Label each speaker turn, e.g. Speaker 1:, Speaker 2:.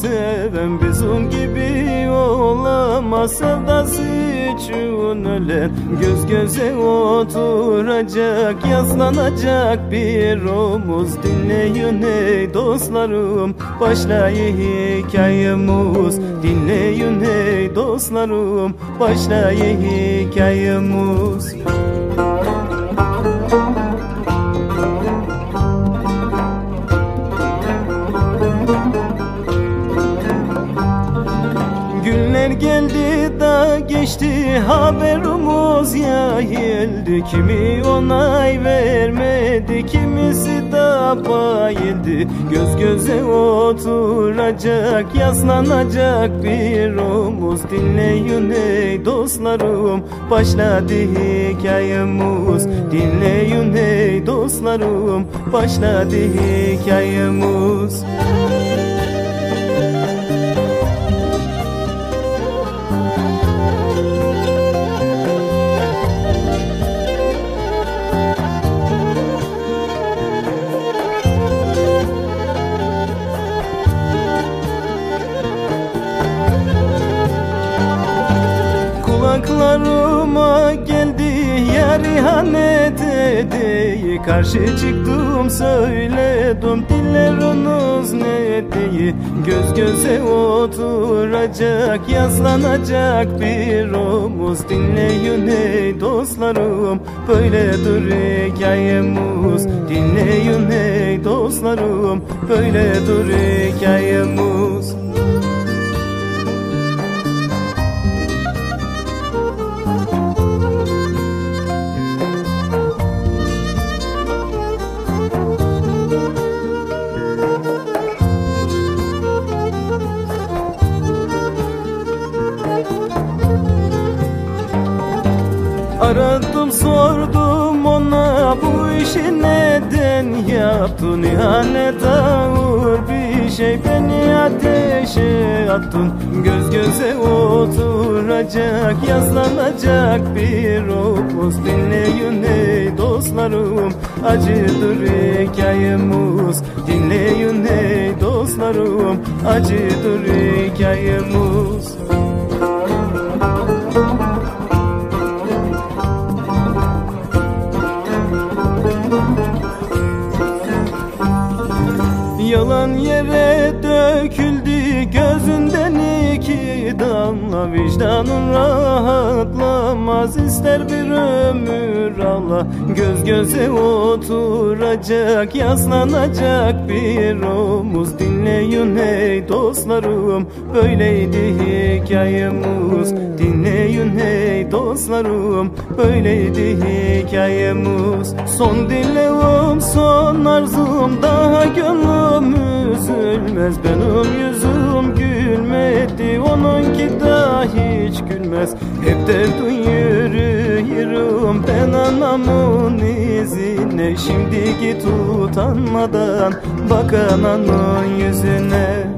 Speaker 1: seven bizim gibi olamaz. Sevdası için ölen göz göze oturacak, yaslanacak bir omuz. Dinleyin ey dostlarım, başlayın hikayemiz. Dinleyin ey dostlarım, başlayın hikayemiz. Günler geldi da geçti, haberimiz yayıldı. Kimi onay vermedi, kimisi de bayıldı. Göz göze oturacak, yaslanacak bir omuz. Dinleyin ey dostlarım, başladı hikayemiz. Dinleyin ey dostlarım, başladı hikayemiz. Kulaklarıma geldi yar ihanet etti. Karşı çıktım söyledim, dilleriniz ne diye. Göz göze oturacak, yaslanacak bir omuz. Dinleyin ey dostlarım, böyledir hikayemiz. Dinleyin ey dostlarım, böyledir hikayemiz. Aradım sordum ona, bu işi neden yaptın? İhanet ağır bir şey, beni ateşe attın. Göz göze oturacak, yaslanacak bir omuz. Dinleyin ey dostlarım, acıdır hikayemiz. Dinleyin ey dostlarım, acıdır hikayemiz. Yalan yere döküldü gözünden iki damla. Vicdanın rahatlamaz, ister bir ömür Allah. Göz göze oturacak, yaslanacak bir omuz. Dinleyin ey dostlarım, böyleydi hikayemiz. Dinleyin ey dostlarım, böyleydi hikayemiz. Son dileğim, son arzum, daha gönlüm üzülmez. Benim yüzüm gülmedi, onunki daha hiç gülmez. Hep derdin yürüyorum ben anamın izine. Şimdi git utanmadan bak ananın yüzüne.